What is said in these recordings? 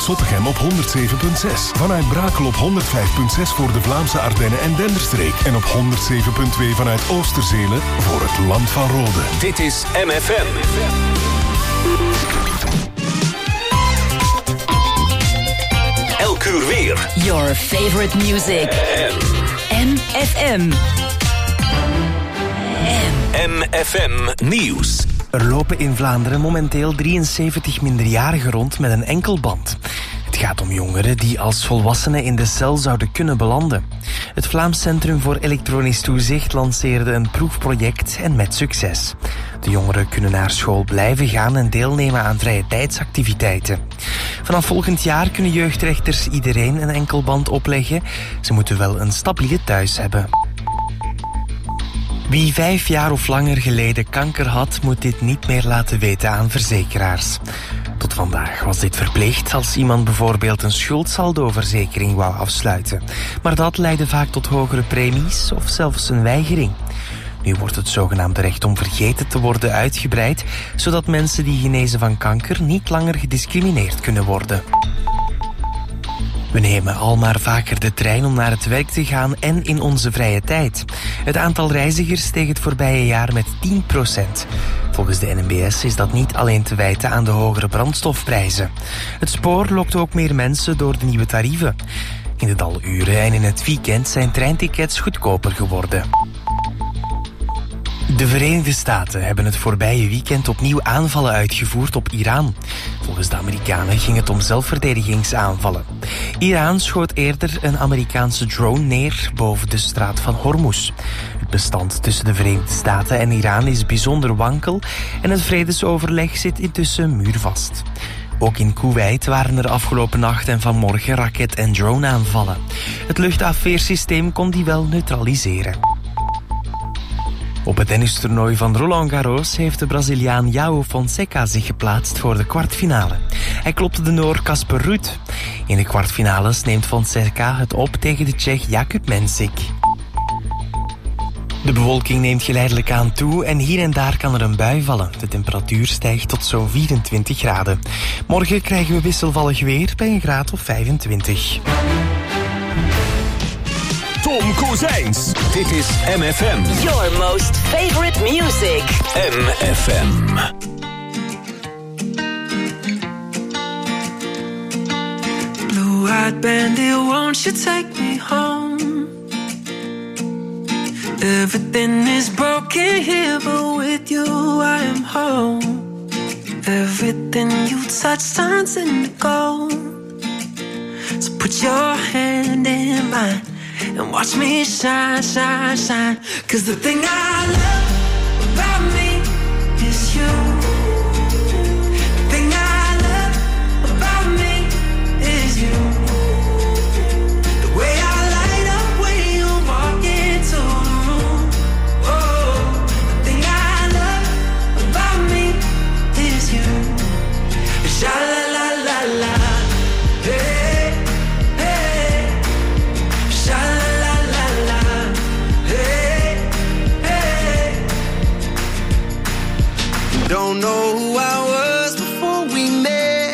vanuit Zottegem op 107.6. Vanuit Brakel op 105.6 voor de Vlaamse Ardennen en Denderstreek. En op 107.2 vanuit Oosterzele voor het Land van Rode. Dit is MFM. Elk uur weer. Your favorite music. MFM. MFM Nieuws. Er lopen in Vlaanderen momenteel 73 minderjarigen rond met een enkelband. Het gaat om jongeren die als volwassenen in de cel zouden kunnen belanden. Het Vlaams Centrum voor Elektronisch Toezicht lanceerde een proefproject en met succes. De jongeren kunnen naar school blijven gaan en deelnemen aan vrije tijdsactiviteiten. Vanaf volgend jaar kunnen jeugdrechters iedereen een enkelband opleggen. Ze moeten wel een stabiele thuis hebben. Wie 5 jaar of langer geleden kanker had, moet dit niet meer laten weten aan verzekeraars. Tot vandaag was dit verplicht als iemand bijvoorbeeld een schuldsaldoverzekering wou afsluiten. Maar dat leidde vaak tot hogere premies of zelfs een weigering. Nu wordt het zogenaamde recht om vergeten te worden uitgebreid, zodat mensen die genezen van kanker niet langer gediscrimineerd kunnen worden. We nemen al maar vaker de trein om naar het werk te gaan en in onze vrije tijd. Het aantal reizigers steeg het voorbije jaar met 10%. Volgens de NMBS is dat niet alleen te wijten aan de hogere brandstofprijzen. Het spoor lokt ook meer mensen door de nieuwe tarieven. In de daluren en in het weekend zijn treintickets goedkoper geworden. De Verenigde Staten hebben het voorbije weekend opnieuw aanvallen uitgevoerd op Iran. Volgens de Amerikanen ging het om zelfverdedigingsaanvallen. Iran schoot eerder een Amerikaanse drone neer boven de straat van Hormuz. Het bestand tussen de Verenigde Staten en Iran is bijzonder wankel en het vredesoverleg zit intussen muurvast. Ook in Kuwait waren er afgelopen nacht en vanmorgen raket- en droneaanvallen. Het luchtafweersysteem kon die wel neutraliseren. Op het tennistoernooi van Roland Garros heeft de Braziliaan João Fonseca zich geplaatst voor de kwartfinale. Hij klopte de Noor Casper Ruud. In de kwartfinales neemt Fonseca het op tegen de Tsjech Jakub Mensik. De bewolking neemt geleidelijk aan toe en hier en daar kan er een bui vallen. De temperatuur stijgt tot zo'n 24 graden. Morgen krijgen we wisselvallig weer bij een graad of 25. Tom Kozijns. Dit is MFM. Your most favorite music. MFM. Blue-eyed bandit, won't you take me home? Everything is broken here, but with you I am home. Everything you touch turns into gold. So put your hand in mine and watch me shine, shine, shine. 'Cause the thing I love about me is you. The thing I love about me is you. The way I light up when you walk into the room. Oh, the thing I love about me is you. Sha-la-la-la-la. Hey, hey. Sha-la-la-la-la. Hey, hey. Don't know who I was before we met.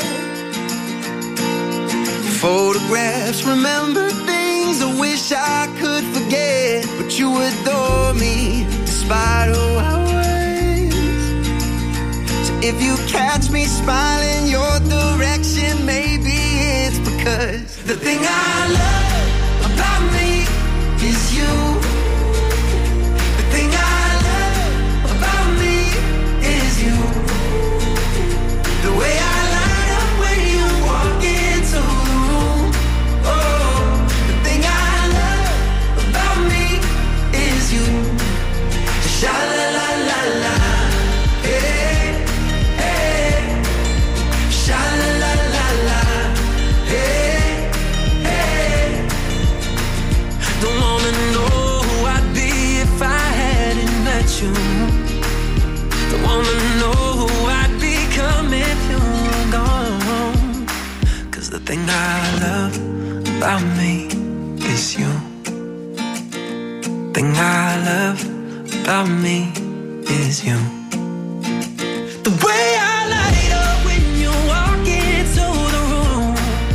Photographs, remember things I wish I could forget. But you adore me despite who I was. So if you catch me smiling your direction, maybe it's because the thing I love about me is you. The thing I love about me is you. The way I light up when you walk into the room. Oh, the thing I love about me is you. Sha-la-la-la-la. Hey, hey. Sha-la-la-la-la. Hey, hey. Don't wanna know who I'd be if I hadn't met you. Don't wanna know who I'd become if you were gone. 'Cause the thing I love about me is you. The thing I love about me is you. The way I light up when you walk into the room.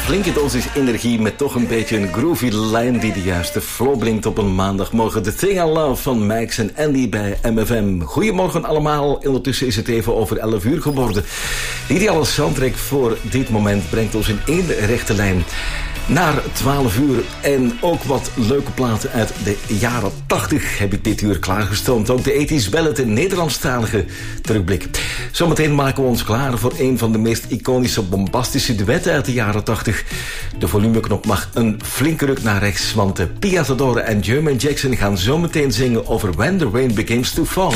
flinke dosis energie met toch een beetje een groovy lijn die de juiste flow brengt op een maandagmorgen. The Thing I Love van Max en Andy bij MFM. Goedemorgen allemaal. Ondertussen is het even over 11 uur geworden. De ideale soundtrack voor dit moment brengt ons in één rechte lijn naar 12 uur. En ook wat leuke platen uit de jaren 80 heb ik dit uur klaargestoomd. Ook de 80's ballad in Nederlandstalige terugblik. Zometeen maken we ons klaar voor een van de meest iconische, bombastische duetten uit de jaren 80. De volumeknop mag een flinke ruk naar rechts, want Pia Zadora en Jermaine Jackson gaan zometeen zingen over When the Rain Begins to Fall.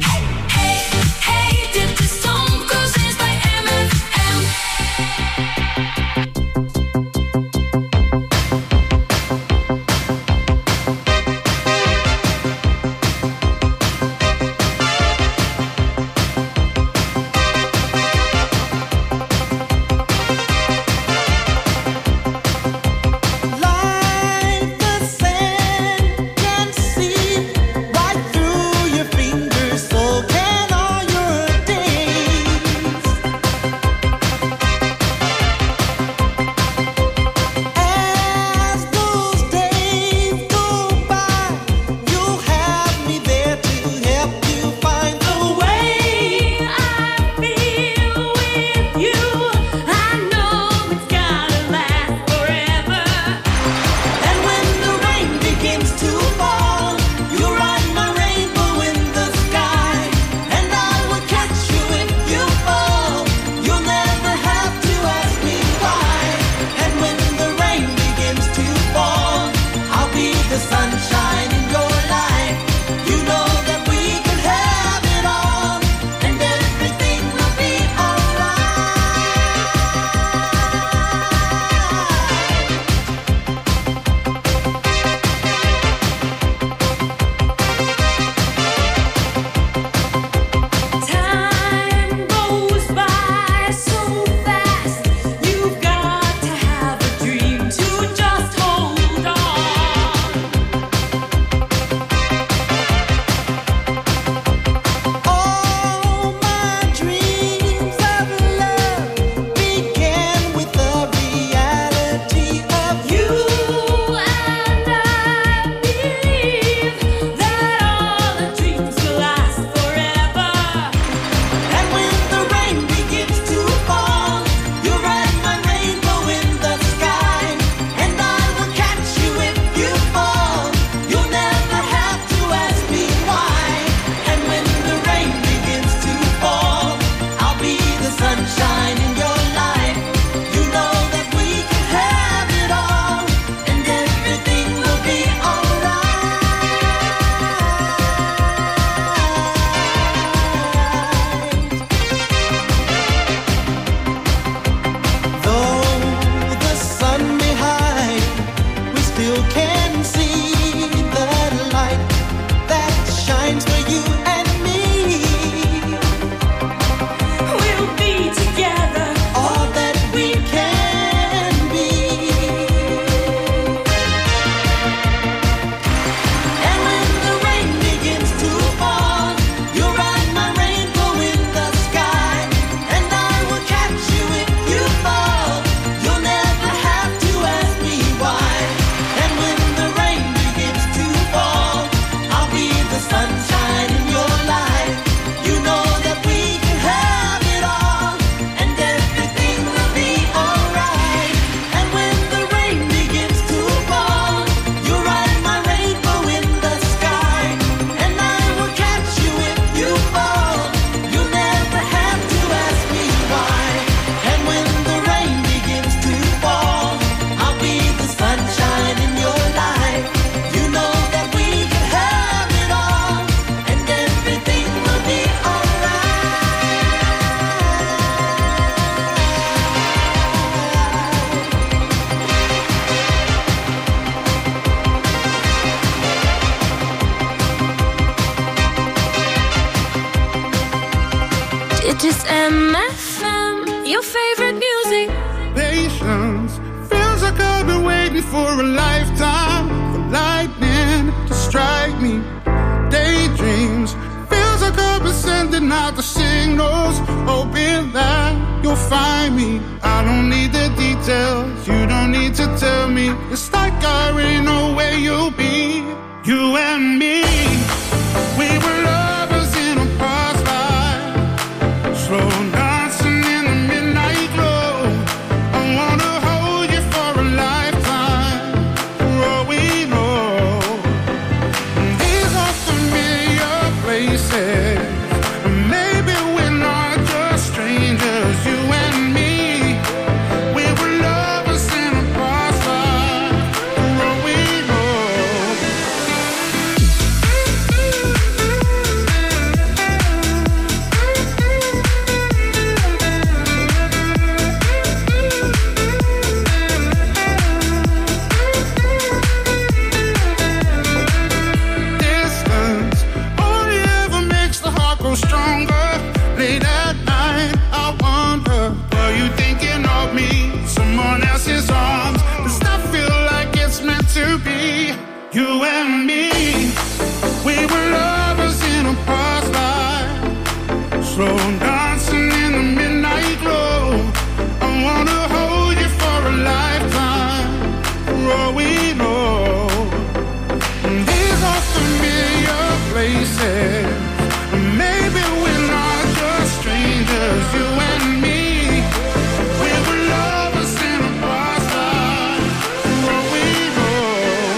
It is MFM, your favorite music. Patience feels like I've been waiting for a lifetime for lightning to strike me. Daydreams feels like I've been sending sending out the signals, hoping that you'll find me. I don't need the details, you don't need to tell me. It's like I already know where you'll be. You and me, we were lovers in a past life, slow dancing in the midnight glow. I wanna hold you for a lifetime, for all we know. These are familiar places, maybe we're not just strangers. You and me, we were lovers in a past life, for all we know. Distance only ever makes the heart grow stronger. Late at night, I wonder, are you thinking of me? Someone else's arms. Does that feel like it's meant to be? You and me, we were lovers in a past life, slow dancing in the midnight glow. I wanna hold you for a lifetime, for all we know. These are familiar places, maybe we're not just strangers. You and me, we were lovers in a past life, for all we know.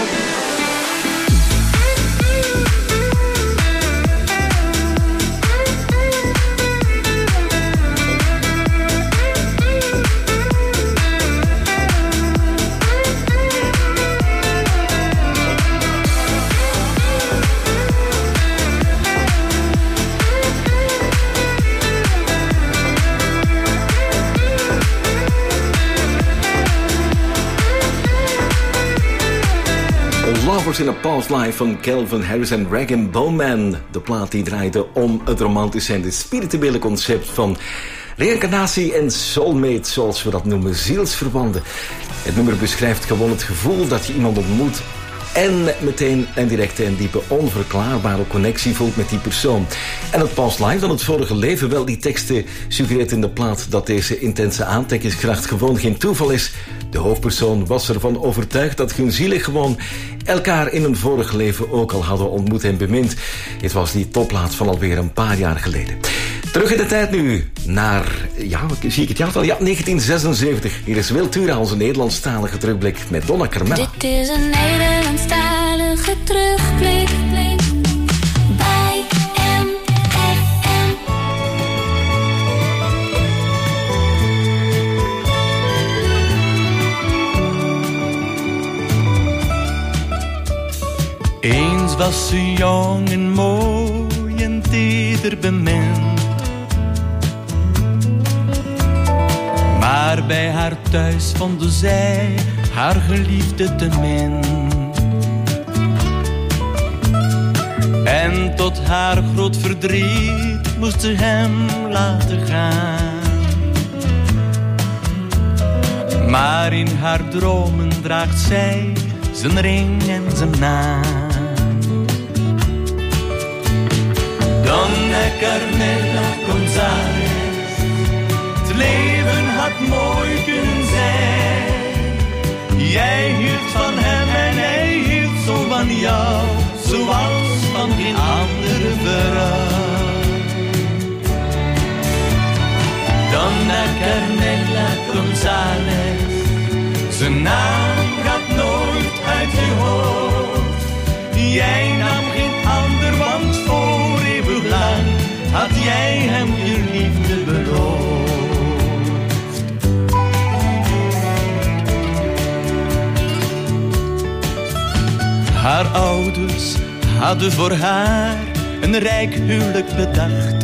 Lovers in a Past Life van Calvin Harris en Rag & Bone Man. De plaat die draaide om het romantische en het spirituele concept van reïncarnatie en soulmate, zoals we dat noemen, zielsverwanden. Het nummer beschrijft gewoon het gevoel dat je iemand ontmoet en meteen een directe en diepe onverklaarbare connectie voelt met die persoon. En het Past Life dan het vorige leven, wel, die teksten suggereert in de plaat dat deze intense aantrekkingskracht gewoon geen toeval is. De hoofdpersoon was ervan overtuigd dat hun zielen gewoon elkaar in een vorig leven ook al hadden ontmoet en bemind. Dit was die topplaat van alweer een paar jaar geleden. Terug in de tijd nu naar, ja, zie ik het jaartal? Ja, 1976. Hier is Wiltura, onze Nederlandstalige terugblik met Donna Carmella. Dit is een Nederlandstalige terugblik bij MFM. Eens was ze jong en mooi en teder bemind. Maar bij haar thuis vonden zij haar geliefde te min. En tot haar groot verdriet moest ze hem laten gaan. Maar in haar dromen draagt zij zijn ring en zijn naam. Donna Carmella González, het leven had mooi kunnen zijn. Jij hield van hem en hij hield zo van jou, zoals van geen andere vrouw. Donna Carmella González, zijn naam gaat nooit uit je hoofd. Jij nam geen ander, want voor eeuwig lang had jij hem je liefde beloofd. Haar ouders hadden voor haar een rijk huwelijk bedacht.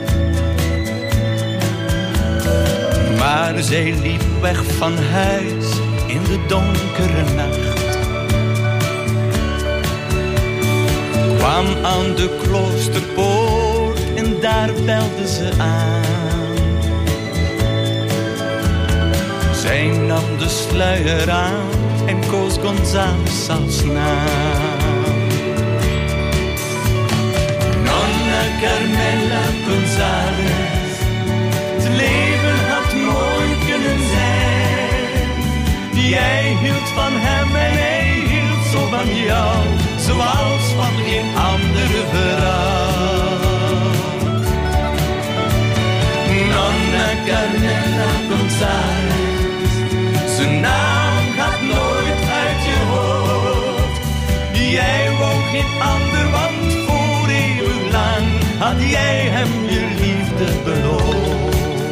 Maar zij liep weg van huis in de donkere nacht. Kwam aan de kloosterpoort en daar belde ze aan. Zij nam de sluier aan en koos González als naam. Donna Carmella González, zoals van geen andere vrouw. Nonna Carmela González, zijn naam gaat nooit uit je hoofd. Jij wou geen ander, want voor eeuwig lang had jij hem je liefde beloofd.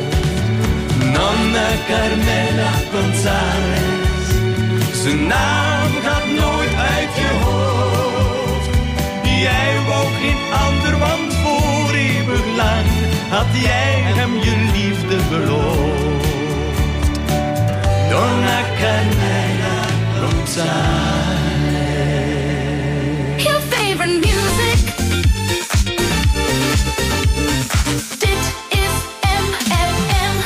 Nonna Carmela González, zijn naam gaat nooit uit je hoofd. Jij wou geen ander, want voor eeuwig lang had jij hem je liefde beloofd. Donna Carmela González. Your favorite music. Dit is MFM.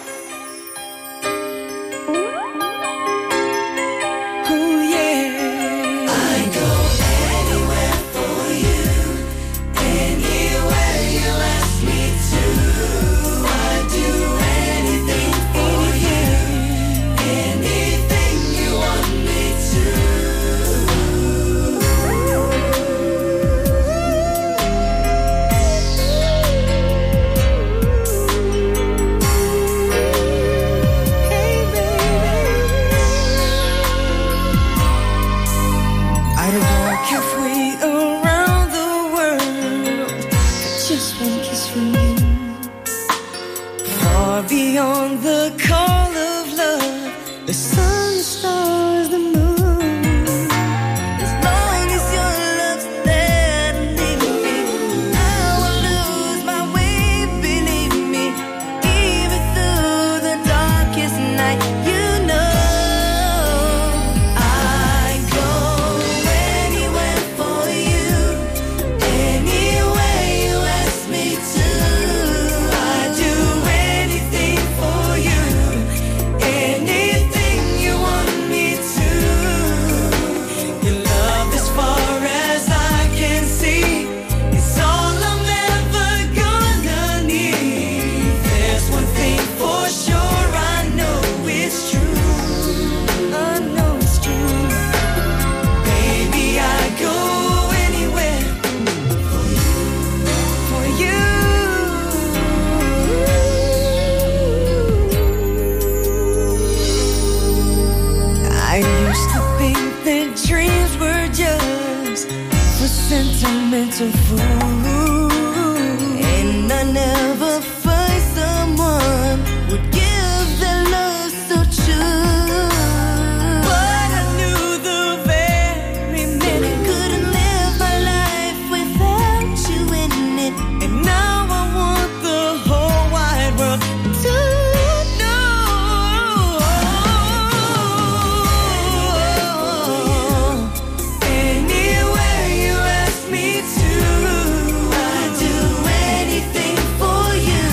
Oh yeah. I go anywhere for you, anywhere you ask me to. I do anything for you, anything you want me to. Hey baby, I'd walk halfway around the world for just one kiss from you. Far beyond the call of love, the sun, the stars, the moon. As long as your love's there to leave me, I will lose my way, believe me. Even through the darkest night, you know I go anywhere for you, anywhere you ask me to. I do anything for you, anything you want me to. Your love, as far as I can see, is all I'm ever gonna need. There's one thing for sure, I know it's true. I know it's true. Baby, I go anywhere for you, for you. I used to think that dreams were just for sentimental fools, and I never find someone would give their love so true. But I knew the very minute couldn't live my life without you in it, and now I want the whole wide world to know. Anywhere you ask me to, I do anything for you,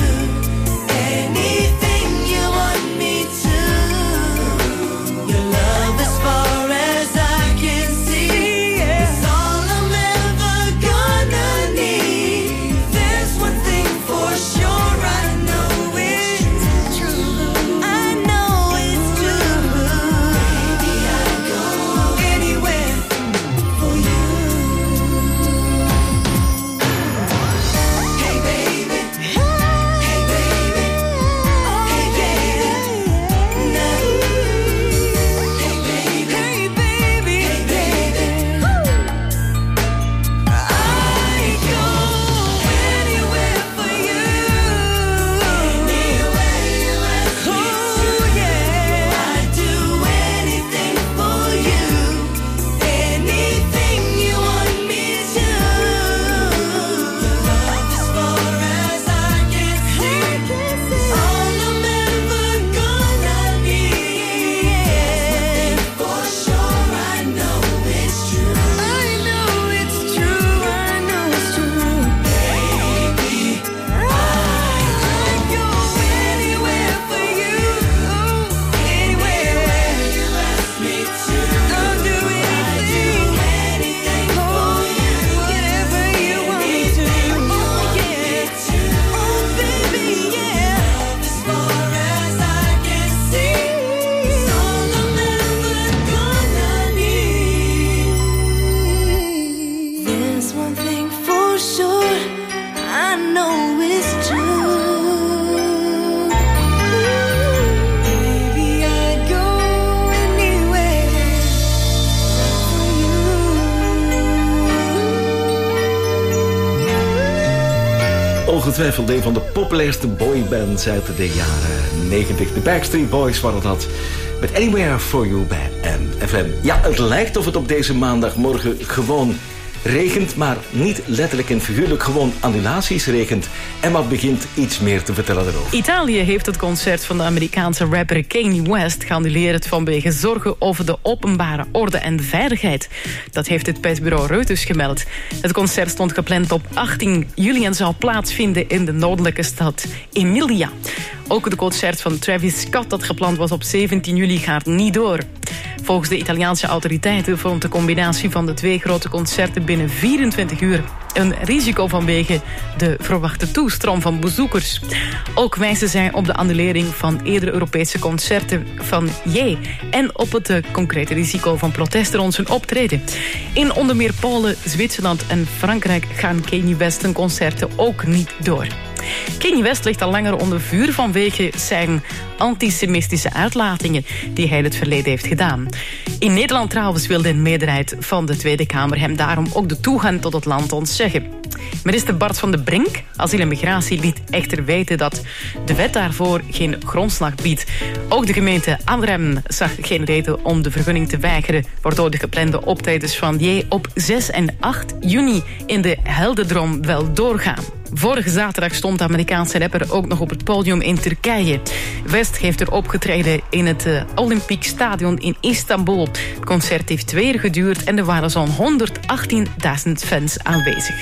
ongetwijfeld een van de populairste boybands uit de jaren 90. De Backstreet Boys waren dat. Met Anywhere For You bij MFM. Ja, het lijkt of het op deze maandagmorgen gewoon regent, maar niet letterlijk en figuurlijk, gewoon annulaties regent. Emma begint iets meer te vertellen erover. Italië heeft het concert van de Amerikaanse rapper Kanye West geannuleerd vanwege zorgen over de openbare orde en veiligheid. Dat heeft het persbureau Reuters gemeld. Het concert stond gepland op 18 juli en zou plaatsvinden in de noordelijke stad Emilia. Ook het concert van Travis Scott dat gepland was op 17 juli gaat niet door. Volgens de Italiaanse autoriteiten vormt de combinatie van de twee grote concerten binnen 24 uur een risico vanwege de verwachte toestroom van bezoekers. Ook wijzen zij op de annulering van eerdere Europese concerten van J en op het concrete risico van protest rond zijn optreden. In onder meer Polen, Zwitserland en Frankrijk gaan Kanye West zijn concerten ook niet door. Kanye West ligt al langer onder vuur vanwege zijn antisemitische uitlatingen die hij in het verleden heeft gedaan. In Nederland trouwens wilde een meerderheid van de Tweede Kamer hem daarom ook de toegang tot het land ontzeggen. Minister Bart van den Brink, asiel en migratie, liet echter weten dat de wet daarvoor geen grondslag biedt. Ook de gemeente Arnhem zag geen reden om de vergunning te weigeren, waardoor de geplande optredens van J op 6 en 8 juni in de Heldendrom wel doorgaan. Vorige zaterdag stond de Amerikaanse rapper ook nog op het podium in Turkije. West heeft er opgetreden in het Olympic Stadion in Istanbul. Het concert heeft 2 uur geduurd en er waren zo'n 118.000 fans aanwezig.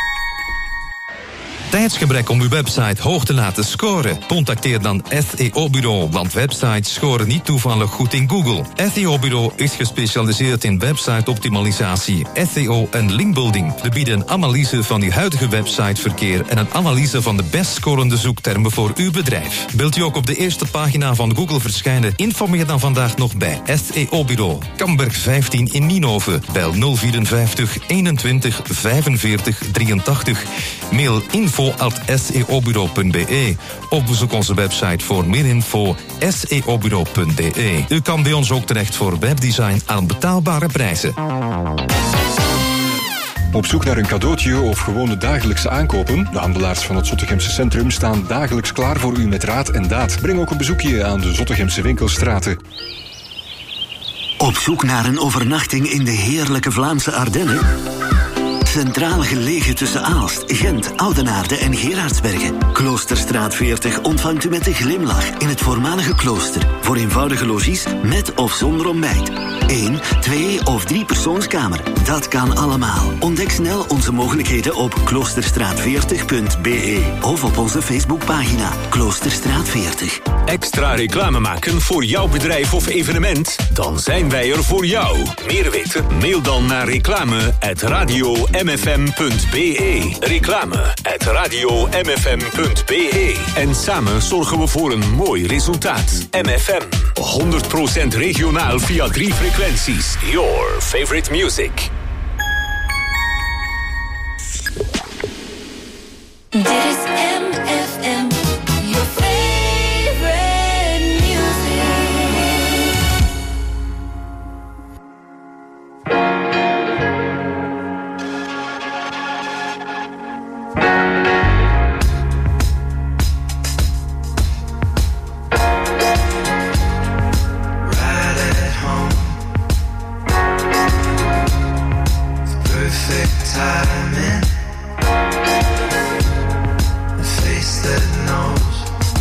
Tijdsgebrek om uw website hoog te laten scoren? Contacteer dan SEO-bureau, want websites scoren niet toevallig goed in Google. SEO-bureau is gespecialiseerd in website-optimalisatie, SEO en linkbuilding. We bieden een analyse van uw huidige websiteverkeer en een analyse van de best scorende zoektermen voor uw bedrijf. Wilt u ook op de eerste pagina van Google verschijnen? Informeer dan vandaag nog bij SEO-bureau. Kamberg 15 in Nienhoven. Bel 054 21 45 83. Mail info@seobureau.be of bezoek onze website voor meer info seobureau.be. U kan bij ons ook terecht voor webdesign aan betaalbare prijzen. Op zoek naar een cadeautje of gewone dagelijkse aankopen? De handelaars van het Zottegemse Centrum staan dagelijks klaar voor u met raad en daad. Breng ook een bezoekje aan de Zottegemse winkelstraten. Op zoek naar een overnachting in de heerlijke Vlaamse Ardennen? Centraal gelegen tussen Aalst, Gent, Oudenaarde en Gerardsbergen. Kloosterstraat 40 ontvangt u met een glimlach in het voormalige klooster. Voor eenvoudige logies met of zonder ontbijt. 1, 2 of 3 persoonskamer. Dat kan allemaal. Ontdek snel onze mogelijkheden op kloosterstraat40.be of op onze Facebookpagina Kloosterstraat 40. Extra reclame maken voor jouw bedrijf of evenement? Dan zijn wij er voor jou. Meer weten? Mail dan naar reclame@radiomfm.be. Reclame@radiomfm.be. En samen zorgen we voor een mooi resultaat. MFM. 100% regionaal via 3 frequenties. Your favorite music. Dit is MFM, your favorite music. Right at home, perfect timing. A face that knows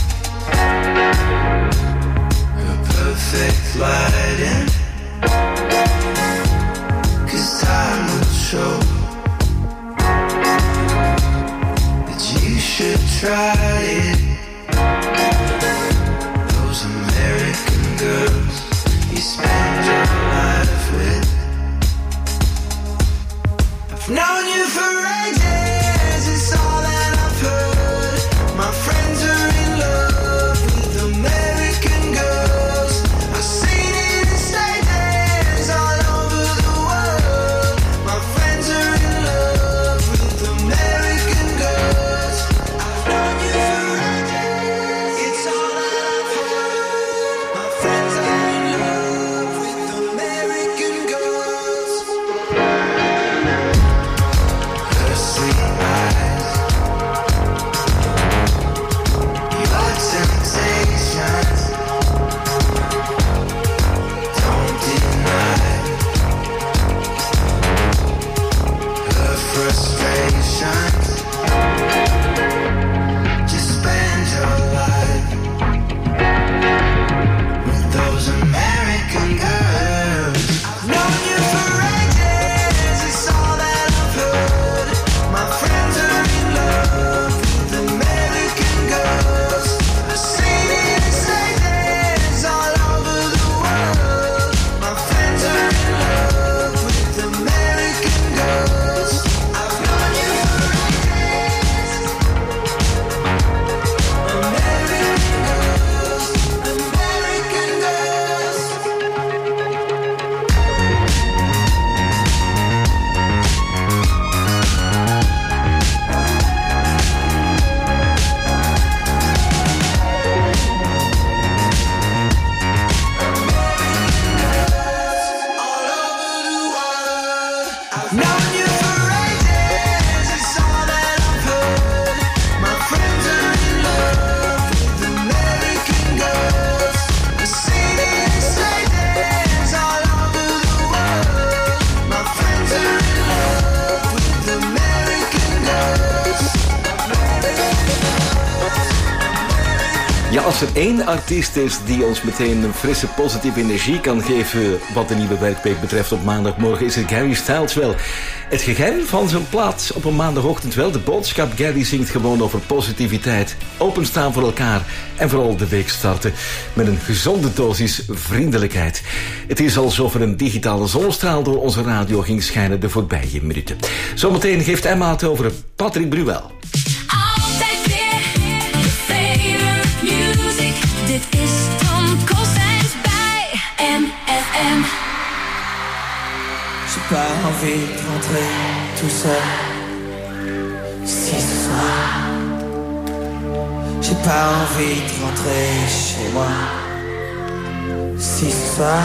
her perfect lighting. 'Cause time will show that you should try it. Those American girls you spend your life with. I've known you for ages, it's all that I've heard. My friends are in love with American girls. I've seen it in stages all over the world. My friends are in love with American girls. I've known you for ages, it's all that I've heard. My friends are in love with American girls. Her Ja, als er één artiest is die ons meteen een frisse, positieve energie kan geven wat de nieuwe werkweek betreft op maandagmorgen, is het Gary Styles wel. Het geheim van zijn plaats op een maandagochtend wel. De boodschap: Gary zingt gewoon over positiviteit, openstaan voor elkaar en vooral de week starten met een gezonde dosis vriendelijkheid. Het is alsof er een digitale zonnestraal door onze radio ging schijnen de voorbije minuten. Zometeen geeft Emma het over Patrick Bruel. Dit is Tom Kostijns bij MFM. J'ai pas envie de rentrer tout seul. Si ce soir, j'ai pas envie de rentrer chez moi. Si ce soir,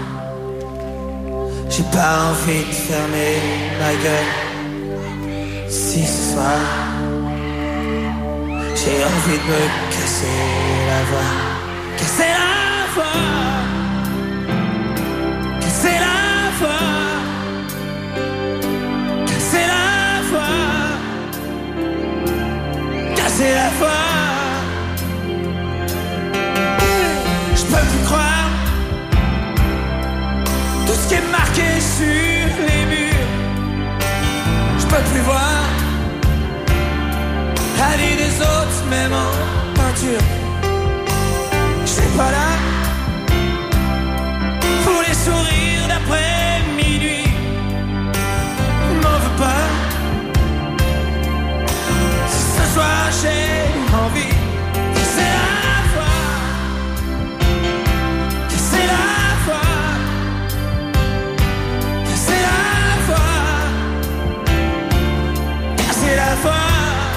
j'ai pas envie de fermer ma gueule. Si ce soir, j'ai envie de me casser la voix. Casser la voix, casser la voix, casser la voix, casser la voix. Je peux plus croire tout ce qui est marqué sur les murs. Je peux plus voir la vie des autres, même en peinture. Je suis pas là pour les sourires d'après minuit. M'en veux pas. Si ce soir j'ai envie, c'est la voix, c'est la voix, c'est la voix, c'est la voix.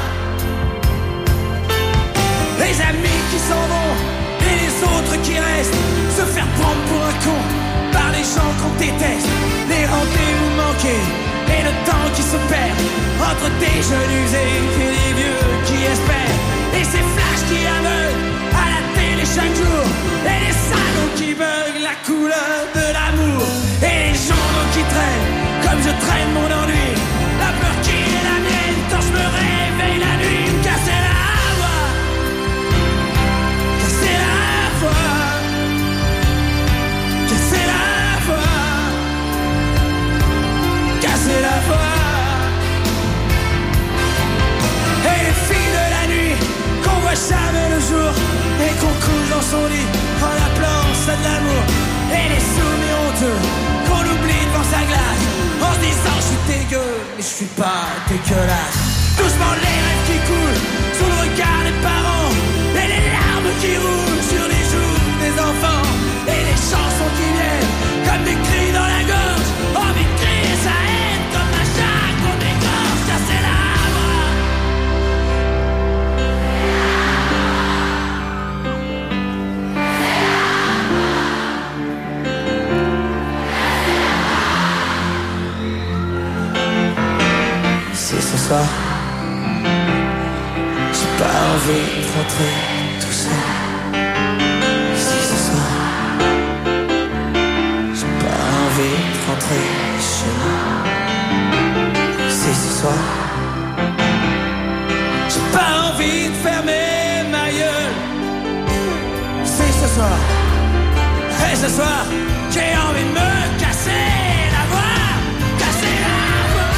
Les amis qui s'en vont et les autres qui restent, se faire prendre pour un con par les gens qu'on déteste, les rendez-vous manqués et le temps qui se perd entre des jeunes usés et des vieux qui espèrent, et ces flashs qui aveuglent à la télé chaque jour, et les salons qui veulent la couleur de l'amour, et les journaux qui traînent comme je traîne mon ennui, la peur qui est la mienne quand je me réveille la nuit, me casser la voix, casser la voix, casser la voix, casser la voix. Et les filles de la nuit qu'on voit jamais le jour et qu'on couche dans son lit en appelant ça de l'amour, et les soumis honteux qu'on oublie devant sa glace en se disant je suis dégueu mais je suis pas dégueulasse. Doucement les rêves qui coulent sous le regard des parents, et les larmes qui roulent sur les joues des enfants, et les chansons qui viennent comme des cris dans la gorge, envie de crier sa haine comme un chat qu'on dégorge. Casser la voix, si ce soir j'ai pas envie de rentrer tout seul. Si ce soir j'ai pas envie de rentrer chez moi. Si ce soir j'ai pas envie de fermer ma gueule. Si ce soir, et ce soir j'ai envie de me casser la voix, casser la voix.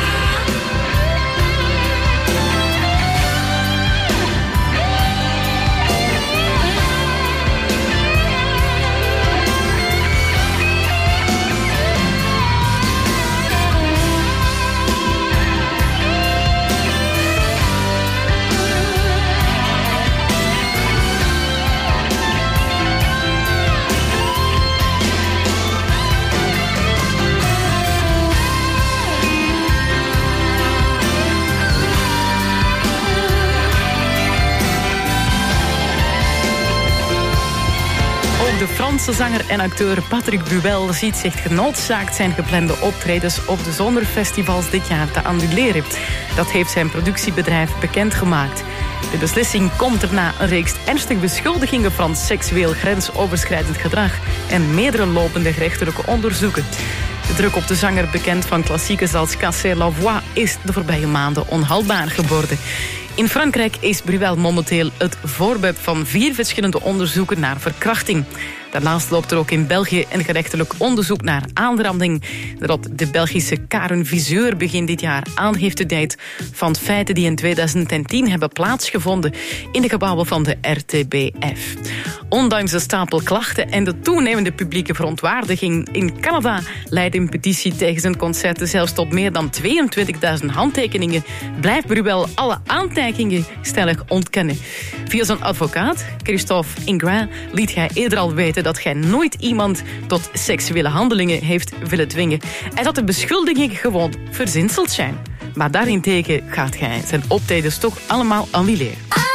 De Franse zanger en acteur Patrick Bruel ziet zich genoodzaakt zijn geplande optredens op de zomerfestivals dit jaar te annuleren. Dat heeft zijn productiebedrijf bekendgemaakt. De beslissing komt er na een reeks ernstige beschuldigingen van seksueel grensoverschrijdend gedrag en meerdere lopende gerechtelijke onderzoeken. De druk op de zanger, bekend van klassiekers als Casser la Voix, is de voorbije maanden onhaalbaar geworden. In Frankrijk is Breuel momenteel het voorwerp van 4 verschillende onderzoeken naar verkrachting. Daarnaast loopt er ook in België een gerechtelijk onderzoek naar aanranding, dat de Belgische Karen Viseur begin dit jaar aangifte deed van feiten die in 2010 hebben plaatsgevonden in de gebouwen van de RTBF. Ondanks de stapel klachten en de toenemende publieke verontwaardiging in Canada leidde een petitie tegen zijn concerten zelfs tot meer dan 22.000 handtekeningen, blijft Breuel alle aantijgingen stellig ontkennen. Via zijn advocaat, Christophe Ingrin, liet hij eerder al weten dat hij nooit iemand tot seksuele handelingen heeft willen dwingen en dat de beschuldigingen gewoon verzinseld zijn. Maar daarentegen gaat hij zijn optredens toch allemaal annuleren.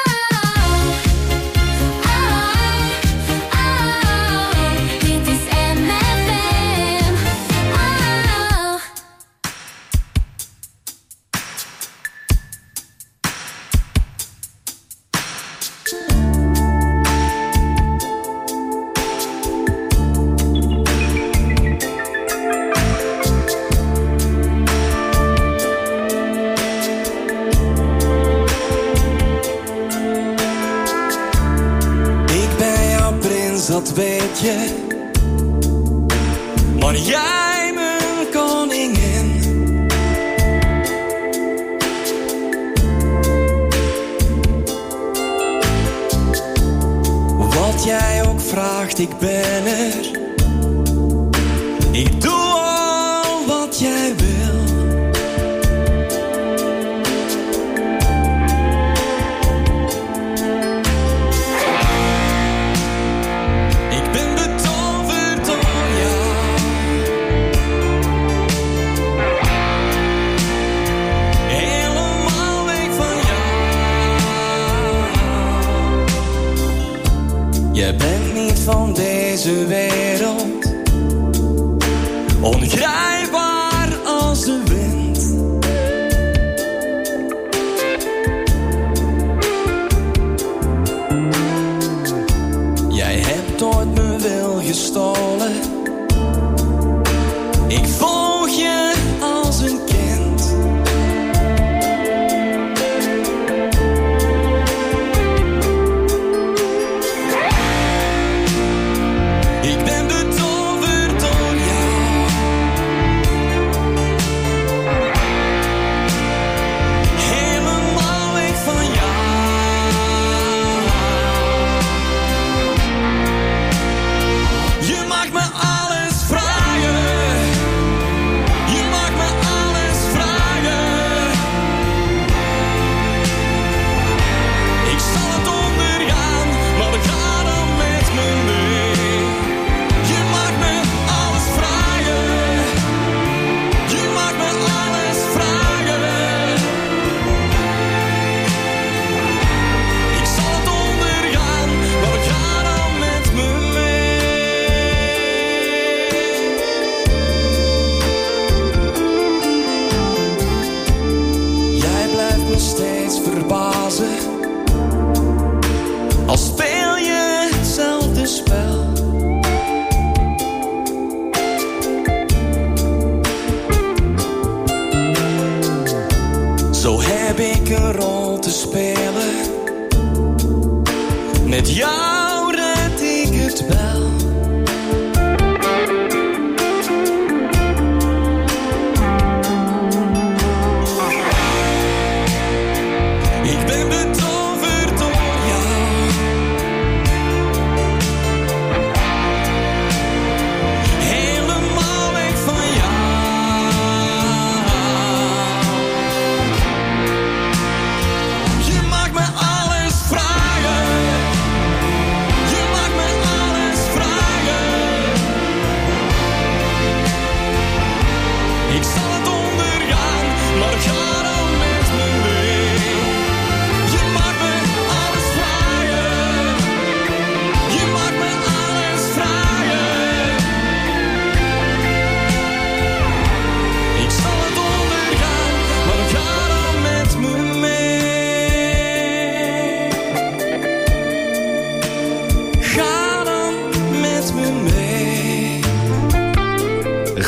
Dat weet je, maar jij mijn koningin. Wat jij ook vraagt, ik ben er. Ik doe al wat jij wil. Je bent niet van deze wereld, ongrijpbaar als de wind. Jij hebt ooit mijn wil gestolen, ik volg je als een kind. Als speel je hetzelfde spel. Zo heb ik een rol te spelen. Met jou red ik het wel. Ik ben betoverd door jou. Helemaal weg van jou. Je maakt me alles vragen. Je maakt me alles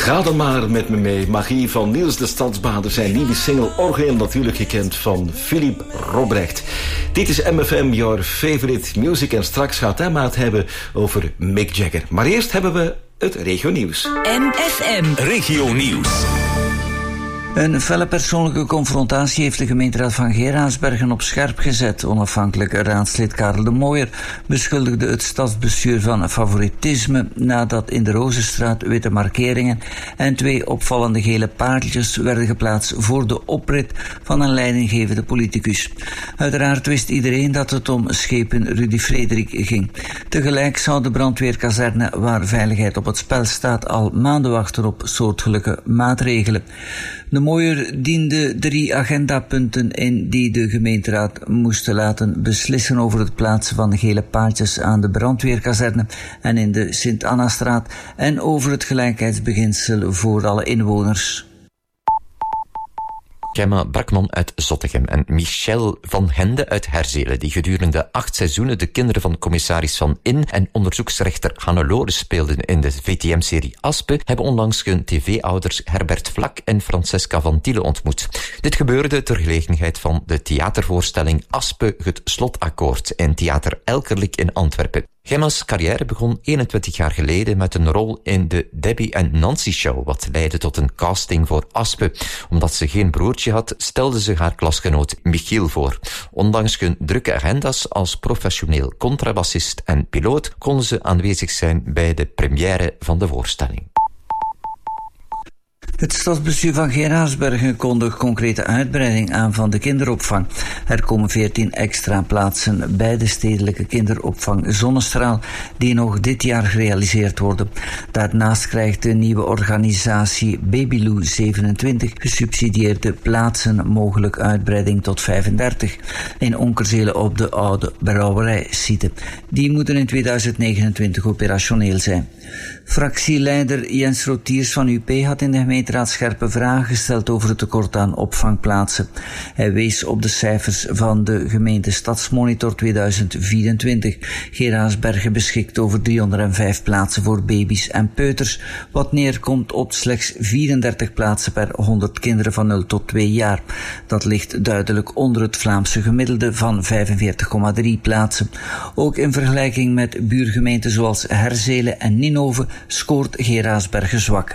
Ga dan maar met me mee. Magie van Niels de Stadsbader. Zijn nieuwe single Orgeel, natuurlijk gekend van Philippe Robrecht. Dit is MFM, your favorite music. En straks gaat hij maar het hebben over Mick Jagger. Maar eerst hebben we het regionieuws. MFM Regionieuws. Een felle persoonlijke confrontatie heeft de gemeenteraad van Geraardsbergen op scherp gezet. Onafhankelijk raadslid Karel de Mooijer beschuldigde het stadsbestuur van favoritisme nadat in de Rozenstraat witte markeringen en 2 opvallende gele paardjes werden geplaatst voor de oprit van een leidinggevende politicus. Uiteraard wist iedereen dat het om schepen Rudy Frederik ging. Tegelijk zou de brandweerkazerne, waar veiligheid op het spel staat, al maanden wachten op soortgelijke maatregelen. De Mooijer diende 3 agendapunten in die de gemeenteraad moesten laten beslissen over het plaatsen van gele paardjes aan de brandweerkazerne en in de Sint-Annastraat en over het gelijkheidsbeginsel voor alle inwoners. Gemma Brakman uit Zottegem en Michel van Hende uit Herzelen, die gedurende 8 seizoenen de kinderen van commissaris Van In en onderzoeksrechter Hannelore speelden in de VTM-serie Aspe, hebben onlangs hun tv-ouders Herbert Vlak en Francesca van Tiele ontmoet. Dit gebeurde ter gelegenheid van de theatervoorstelling Aspe, het slotakkoord in Theater Elkerlijk in Antwerpen. Gemma's carrière begon 21 jaar geleden met een rol in de Debbie en Nancy Show, wat leidde tot een casting voor Aspe. Omdat ze geen broertje had, stelde ze haar klasgenoot Michiel voor. Ondanks hun drukke agenda's als professioneel contrabassist en piloot konden ze aanwezig zijn bij de première van de voorstelling. Het stadsbestuur van Geraardsbergen kondigt concrete uitbreiding aan van de kinderopvang. Er komen 14 extra plaatsen bij de stedelijke kinderopvang Zonnestraal, die nog dit jaar gerealiseerd worden. Daarnaast krijgt de nieuwe organisatie Babyloo 27 gesubsidieerde plaatsen mogelijk uitbreiding tot 35 in Onkerzelen op de oude brouwerijsite. Die moeten in 2029 operationeel zijn. Fractieleider Jens Rotiers van UP had in de gemeenteraad scherpe vragen gesteld over het tekort aan opvangplaatsen. Hij wees op de cijfers van de gemeente Stadsmonitor 2024. Geraardsbergen beschikt over 305 plaatsen voor baby's en peuters, wat neerkomt op slechts 34 plaatsen per 100 kinderen van 0 tot 2 jaar. Dat ligt duidelijk onder het Vlaamse gemiddelde van 45,3 plaatsen. Ook in vergelijking met buurgemeenten zoals Herzelen en Ninove scoort Geraardsbergen zwak.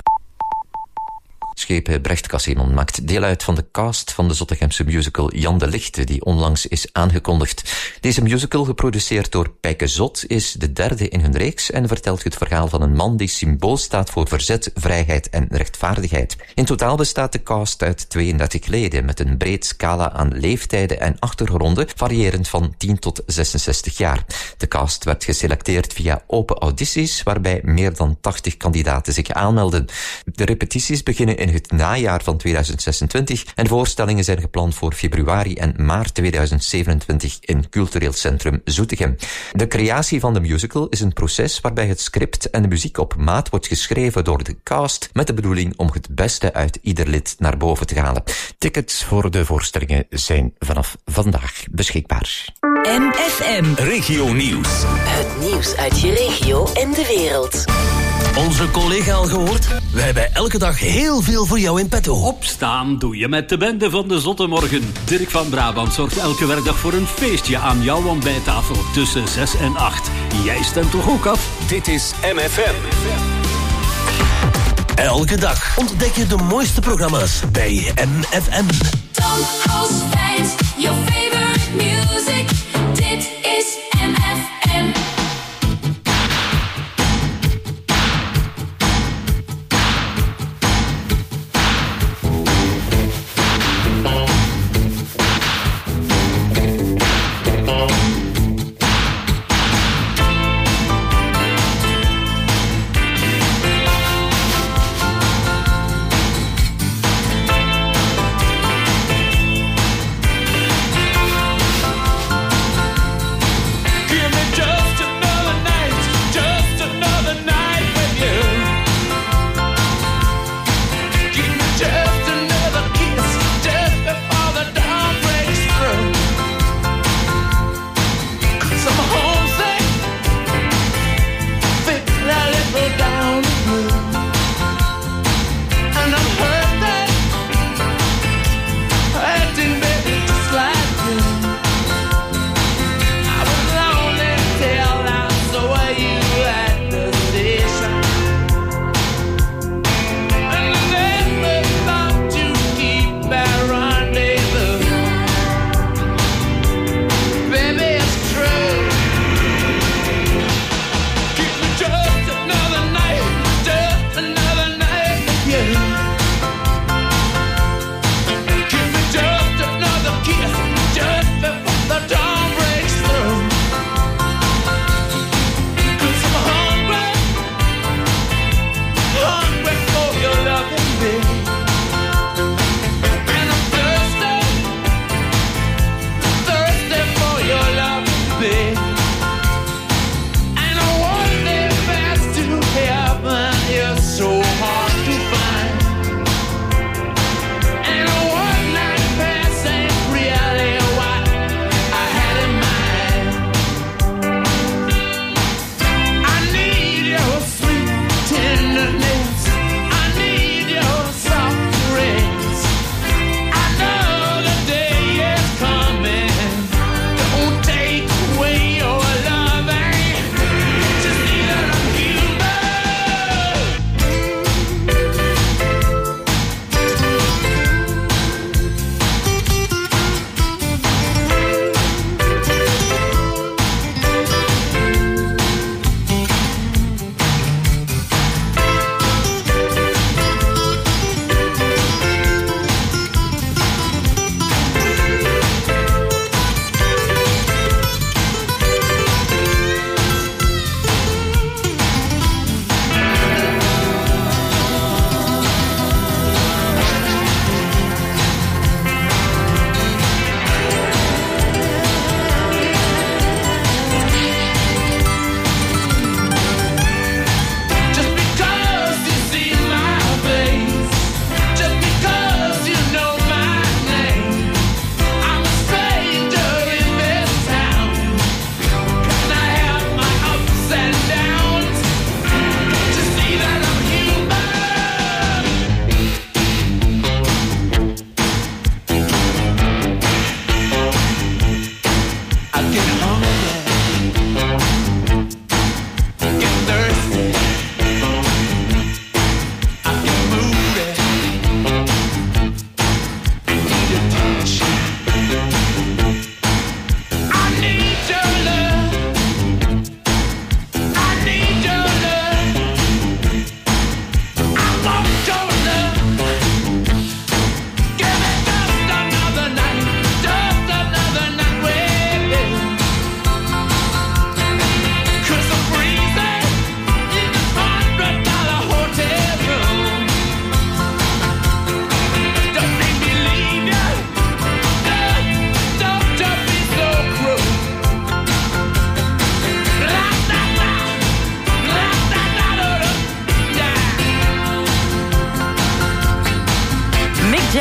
Schepen Brecht Casino maakt deel uit van de cast van de Zottegemse musical Jan de Lichte, die onlangs is aangekondigd. Deze musical, geproduceerd door Pijke Zot, is de 3e in hun reeks en vertelt het verhaal van een man die symbool staat voor verzet, vrijheid en rechtvaardigheid. In totaal bestaat de cast uit 32 leden, met een breed scala aan leeftijden en achtergronden, variërend van 10 tot 66 jaar. De cast werd geselecteerd via open audities, waarbij meer dan 80 kandidaten zich aanmelden. De repetities beginnen in het najaar van 2026 en voorstellingen zijn gepland voor februari en maart 2027 in Cultureel Centrum Zoetegem. De creatie van de musical is een proces waarbij het script en de muziek op maat wordt geschreven door de cast met de bedoeling om het beste uit ieder lid naar boven te halen. Tickets voor de voorstellingen zijn vanaf vandaag beschikbaar. MFM Regio Nieuws. Het nieuws uit je regio en de wereld. Onze collega al gehoord? We hebben elke dag heel veel voor jou in petto. Opstaan doe je met de bende van de Zottemorgen. Dirk van Brabant zorgt elke werkdag voor een feestje aan jouw ontbijttafel tussen 6 en 8. Jij stemt toch ook af? Dit is MFM. Elke dag ontdek je de mooiste programma's bij MFM. Tom als feit, your favorite music. Dit is MFM. Give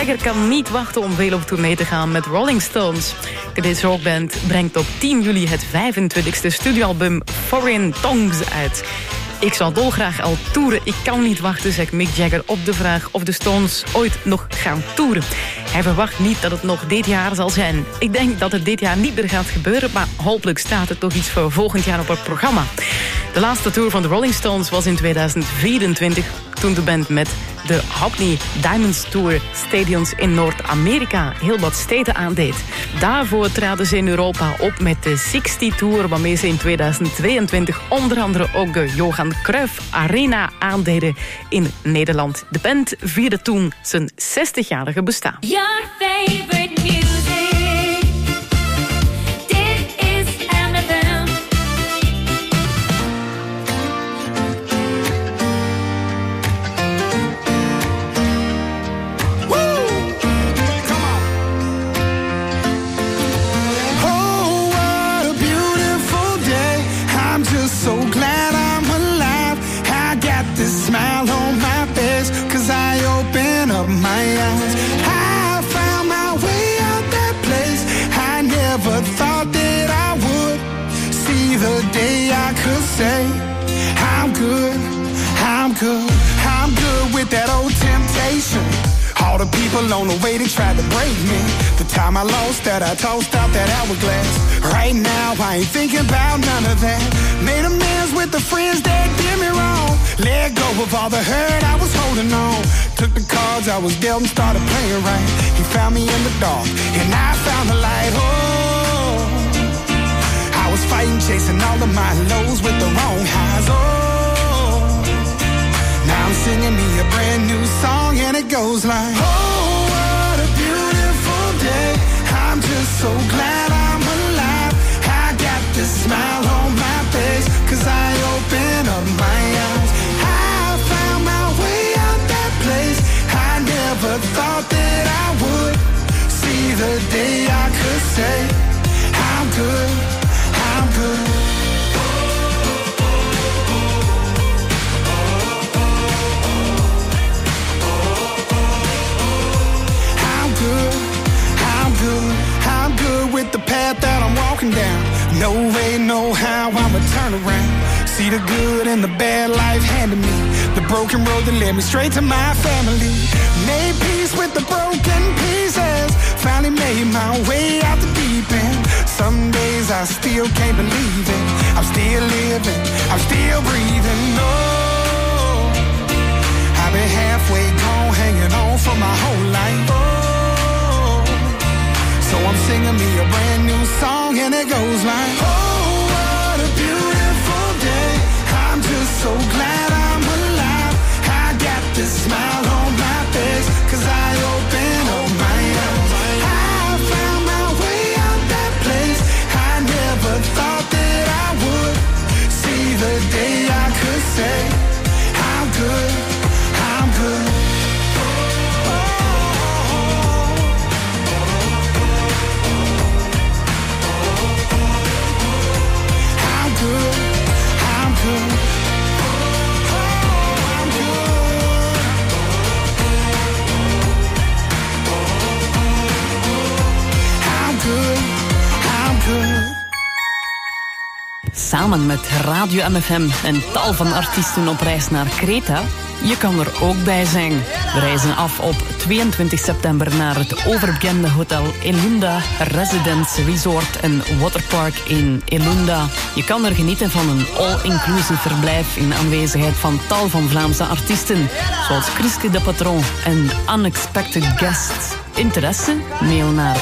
Jagger kan niet wachten om veel op tournee te gaan met Rolling Stones. De Britse rockband brengt op 10 juli het 25e studioalbum Foreign Tongues uit. Ik zou dolgraag al toeren. Ik kan niet wachten, zegt Mick Jagger op de vraag of de Stones ooit nog gaan toeren. Hij verwacht niet dat het nog dit jaar zal zijn. Ik denk dat het dit jaar niet meer gaat gebeuren, maar hopelijk staat er toch iets voor volgend jaar op het programma. De laatste tour van de Rolling Stones was in 2024... toen de band met de Hockney Diamonds Tour stadions in Noord-Amerika heel wat steden aandeed. Daarvoor traden ze in Europa op met de 60 Tour, waarmee ze in 2022 onder andere ook de Johan Cruijff Arena aandeden in Nederland. De band vierde toen zijn 60-jarige bestaan. Your favorite music. Dit is MFM. So glad I'm alive. I got this smile on my face, 'cause I open up my eyes. I found my way out that place. I never thought that I would see the day I could say I'm good, I'm good, I'm good with that old temptation. All the people on the way that tried to break me. The time I lost that, I tossed out that hourglass. Right now, I ain't thinking about none of that. Made amends with the friends that did me wrong. Let go of all the hurt I was holding on. Took the cards I was dealt and started playing right. He found me in the dark, and I found the light. Oh, I was fighting, chasing all of my lows with the wrong highs. Oh, now I'm singing me a brand new song, and it goes like, oh, what a beautiful day. I'm just so glad I'm alive. I got this smile on my face, 'cause I open up my eyes. I found my way out that place. I never thought that I would see the day I could say I'm good, I'm good. I'm good with the path that I'm walking down. No way, no how, I'ma turn around. See the good and the bad life handed me. The broken road that led me straight to my family. Made peace with the broken pieces. Finally made my way out the deep end. Some days I still can't believe it. I'm still living, I'm still breathing. Oh, I've been halfway gone, hanging on for my whole life. So I'm singing me a brand new song, and it goes like, oh, what a beautiful day. I'm just so glad I'm alive. I got this smile on my face, 'cause I open up my eyes. I found my way out that place. I never thought that I would see the day I could say I'm good, I'm good. Samen met Radio MFM en tal van artiesten op reis naar Kreta. Je kan er ook bij zijn. We reizen af op 22 september naar het overbekende hotel Elunda Residence Resort en Waterpark in Elunda. Je kan er genieten van een all-inclusive verblijf in aanwezigheid van tal van Vlaamse artiesten, zoals Chriske de Patron en Unexpected Guests. Interesse? Mail naar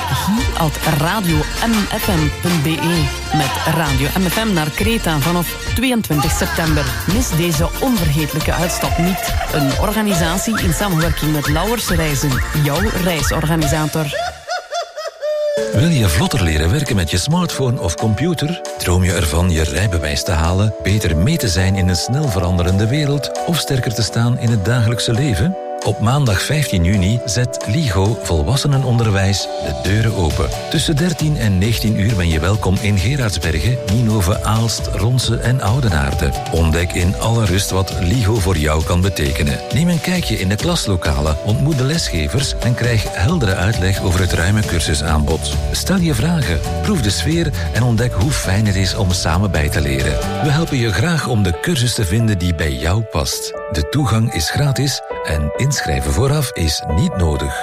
hi@radiomfm.be. Met Radio MFM naar Kreta vanaf 22 september. Mis deze onvergetelijke uitstap niet. Een organisatie in samenwerking met Lauwers Reizen. Jouw reisorganisator. Wil je vlotter leren werken met je smartphone of computer? Droom je ervan je rijbewijs te halen, beter mee te zijn in een snel veranderende wereld of sterker te staan in het dagelijkse leven? Op maandag 15 juni zet LIGO Volwassenenonderwijs de deuren open. Tussen 13 en 19 uur ben je welkom in Gerardsbergen, Nienhoven, Aalst, Ronse en Oudenaarde. Ontdek in alle rust wat LIGO voor jou kan betekenen. Neem een kijkje in de klaslokalen, ontmoet de lesgevers en krijg heldere uitleg over het ruime cursusaanbod. Stel je vragen, proef de sfeer en ontdek hoe fijn het is om samen bij te leren. We helpen je graag om de cursus te vinden die bij jou past. De toegang is gratis en inschrijven vooraf is niet nodig.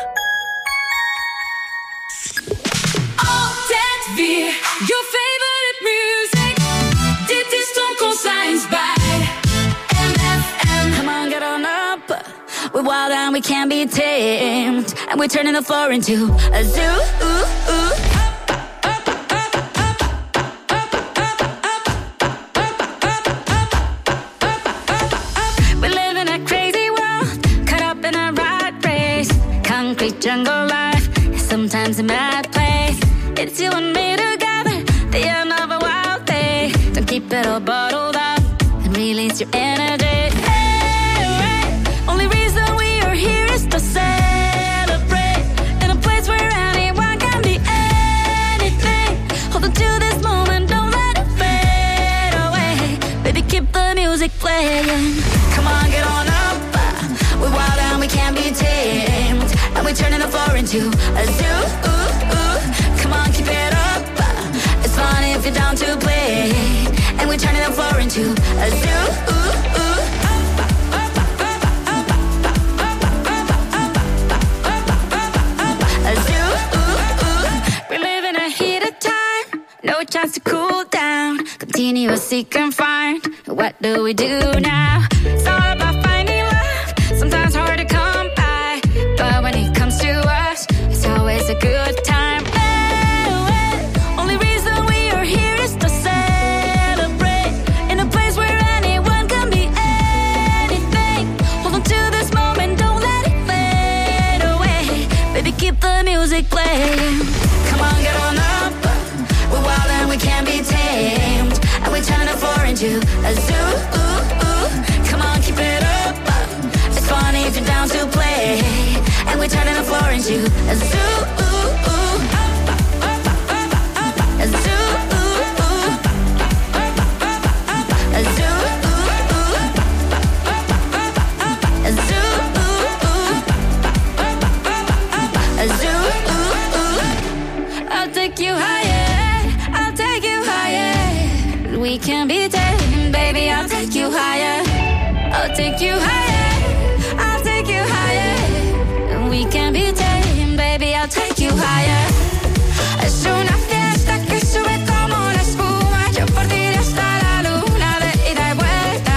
Altijd weer your favorite music. Dit is Tom Consigns bij MFM. Come on, get on up. We're wild and we can't be tamed. And we're turning the floor into a zoo. Jungle life is sometimes a mad place. It's you and me together, the end of a wild day. Don't keep it all bottled up and release your energy. Hey, only reason we are here is to celebrate in a place where anyone can be anything. Hold on to this moment, don't let it fade away. Baby, keep the music playing. Come on, get on up. We're wild and we can't be tamed. And we're turning the floor into a zoo. Come on, keep it up. It's fun if you're down to play. And we're turning the floor into a zoo. A zoo. We live in a heated time. No chance to cool down. Continue to seek and find. What do we do now? It's all about finding love. Sometimes hard to come by. But when it comes to us, it's always a good time. Only reason we are here is to celebrate in a place where anyone can be anything. Hold on to this moment, don't let it fade away. Baby, keep the music playing. Come on, get on up. We're wild and we can't be tamed. And we're turning the floor into a zoo. Come on, keep it up. It's funny if you're down to play. And we're turning the floor into a zoo. A zoo. A zoo. A zoo. A zoo. I'll take you higher. I'll take you higher. We can be taken, baby. I'll take you higher. I'll take you higher. I'll take you higher. We can be taken, baby. I'll take you higher. Es una fiesta que sube como la espuma. Yo por ti hasta la luna de ida y vuelta.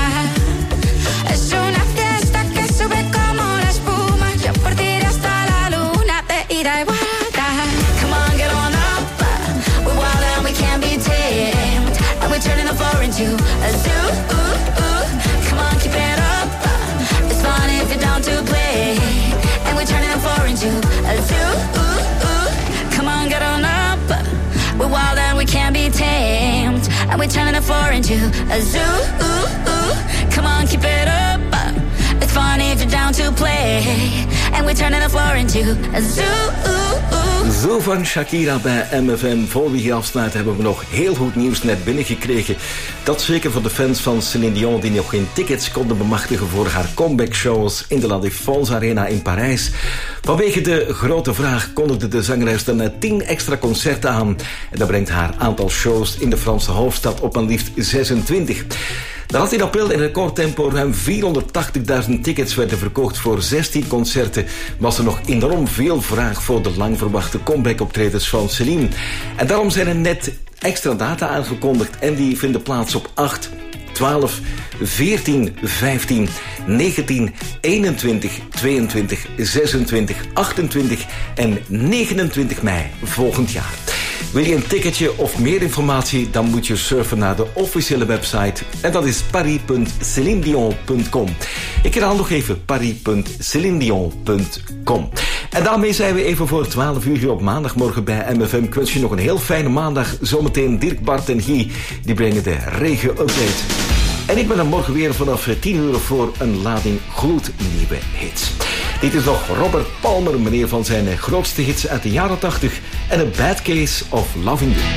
Es una fiesta que sube como la espuma. Yo por ti hasta la luna de ida y vuelta. Come on, get on up. We're wild and we can't be tamed. And we're turning the floor into a zoo. Come on, keep it up. It's fun if you're down to play. And we're turning the floor into a zoo. Come on, get on up. We're wild and we can't be tamed. And we're turning the floor into a zoo. Come on, keep it up. It's fun if you're down to play. And we're turning the floor into a zoo. Zo van Shakira bij MFM. Voor we hier afsluiten hebben we nog heel goed nieuws net binnengekregen. Dat zeker voor de fans van Céline Dion die nog geen tickets konden bemachtigen voor haar comeback-shows in de La Défense Arena in Parijs. Vanwege de grote vraag kondigde de zangeres dan 10 extra concerten aan. En dat brengt haar aantal shows in de Franse hoofdstad op maar liefst 26. Nadat in april in recordtempo ruim 480.000 tickets werden verkocht voor 16 concerten, was er nog enorm veel vraag voor de lang verwachte comeback-optredens van Céline. En daarom zijn er net extra data aangekondigd en die vinden plaats op 8, 12, 14, 15, 19, 21, 22, 26, 28 en 29 mei volgend jaar. Wil je een ticketje of meer informatie, dan moet je surfen naar de officiële website. En dat is paris.celinedion.com. Ik herhaal nog even paris.celinedion.com. En daarmee zijn we even voor 12 uur hier op maandagmorgen bij MFM. Ik wens je nog een heel fijne maandag. Zometeen Dirk, Bart en Guy, die brengen de regen-update. En ik ben er morgen weer vanaf 10 uur voor een lading gloednieuwe hits. Dit is nog Robert Palmer, meneer van zijn grootste hits uit de jaren 80 en A Bad Case of Loving You.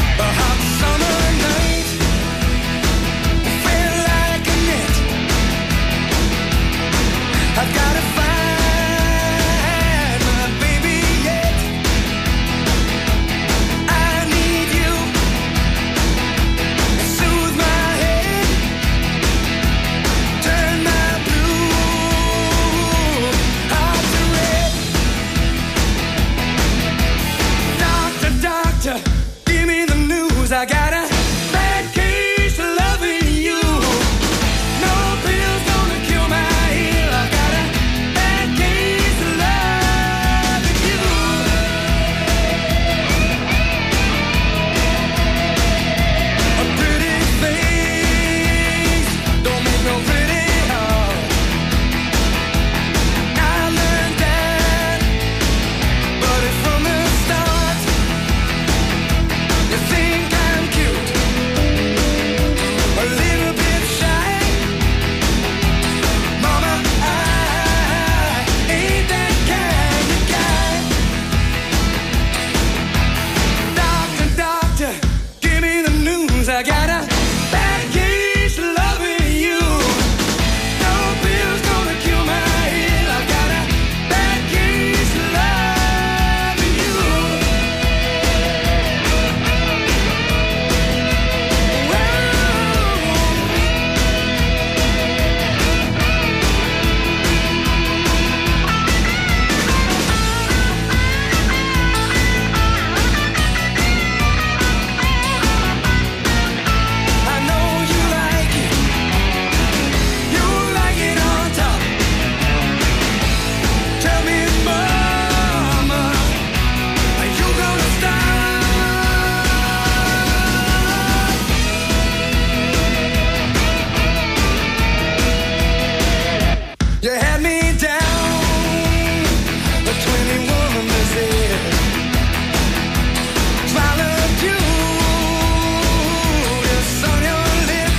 I got a bad case of loving you. No pills gonna cure my ill. I got a bad case of loving you. A pretty face don't make no pretty heart. I learned that, but it's from the start. You think a little bit shy, mama, I ain't that kind of guy. Doctor, doctor, give me the news. I got a bad case of loving you. No pills gonna cure my ill. I got a bad case of loving you. You had me down, the 21 was there. Smile of you, just on your lip.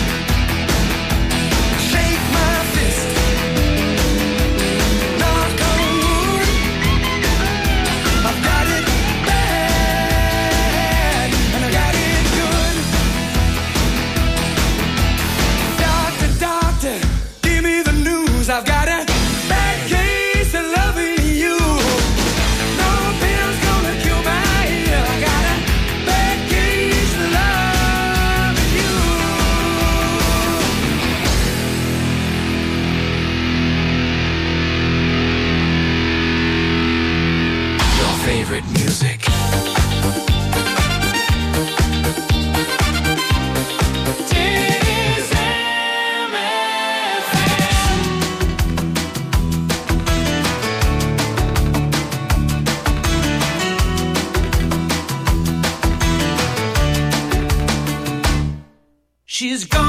Shake my fist, knock on wood. I've got it bad, and I got it good. Doctor, doctor, give me the news. I've got a bad case of loving you. No pills gonna cure my ill. I got a bad case of loving you. Your favorite music. She's gone.